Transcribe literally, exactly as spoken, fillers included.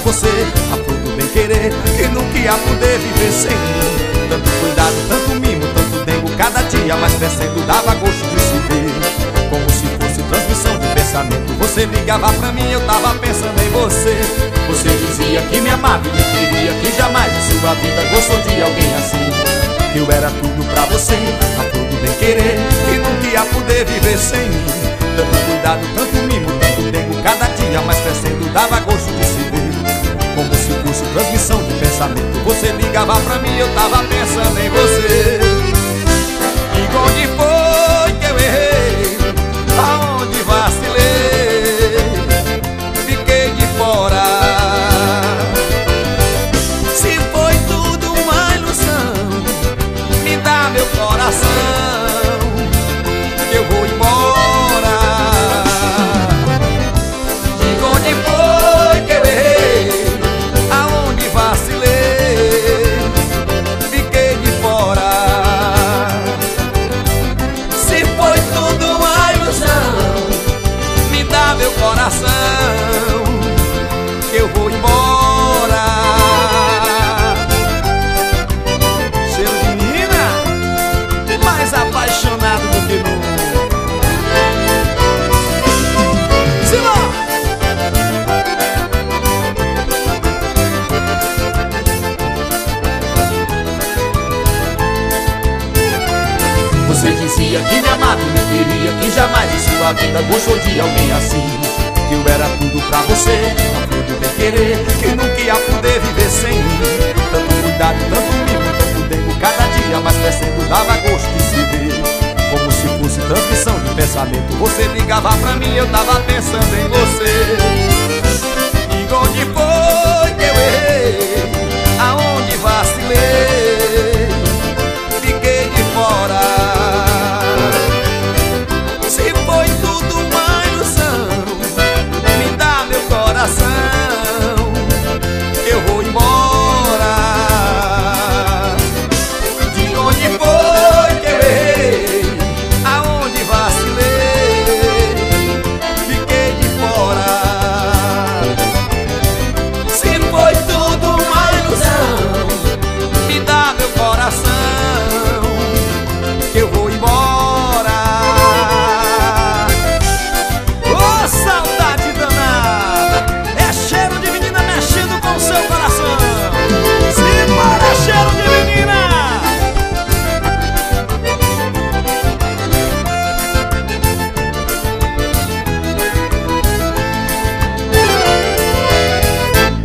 você, a flor do bem querer, que nunca ia poder viver sem mim. Tanto cuidado, tanto mimo, tanto dengo, cada dia mais crescendo dava gosto de se ver. Como se fosse transmissão de pensamento, você ligava pra mim, eu tava pensando em você. Você dizia que me amava e me queria, que jamais em sua vida gostou de alguém assim. Que eu era tudo pra você, a flor do bem querer, que nunca ia poder viver sem mim. Tanto cuidado, tanto mimo, tanto dengo, cada dia mais crescendo dava gosto de se ver. Como se fosse transmissão de pensamento, você ligava pra mim, eu tava pensando em você. E onde foi que eu errei? Aonde vacilei? Fiquei de fora. Se foi tudo uma ilusão, me dá meu coração, que eu vou embora. E onde foi que eu errei? Aonde vacilei? Fiquei de fora. Se foi tudo uma ilusão, me dá meu coração, que eu vou embora. Cheiro de menina, mais apaixonado do que nunca. Você dizia que me amava e me queria, que jamais em sua vida gostou de alguém assim. Que eu era tudo pra você, a flor do bem querer, que nunca ia poder viver sem mim. Tanto cuidado, tanto mimo, tanto dengo, cada dia mais crescendo dava gosto de se ver. Como se fosse transmissão de pensamento, você ligava pra mim, eu tava pensando em você.